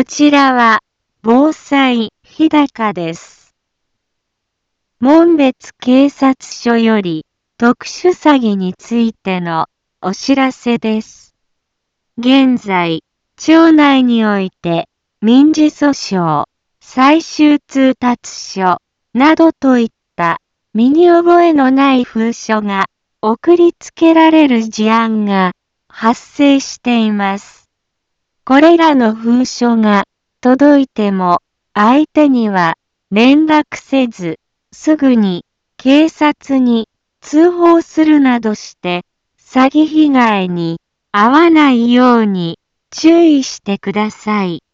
こちらは、防災日高です。紋別警察署より、特殊詐欺についてのお知らせです。現在、町内において、民事訴訟、最終通達書、などといった身に覚えのない封書が送りつけられる事案が発生しています。これらの封書が届いても相手には連絡せず、すぐに警察に通報するなどして詐欺被害に遭わないように注意してください。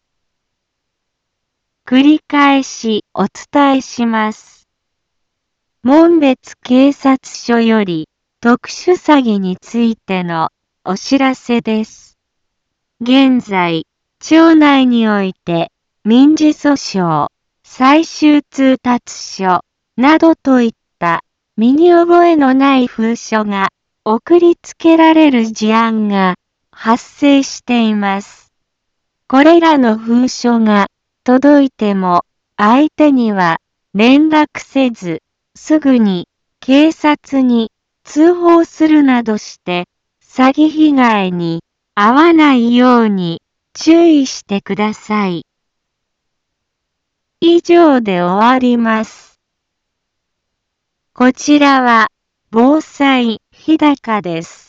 繰り返しお伝えします。紋別警察署より特殊詐欺についてのお知らせです。現在、町内において民事訴訟、最終通達書、などといった身に覚えのない封書が送りつけられる事案が発生しています。これらの封書が届いても相手には連絡せず、すぐに警察に通報するなどして詐欺被害に遭わないように注意してください。以上で終わります。こちらは防災日高です。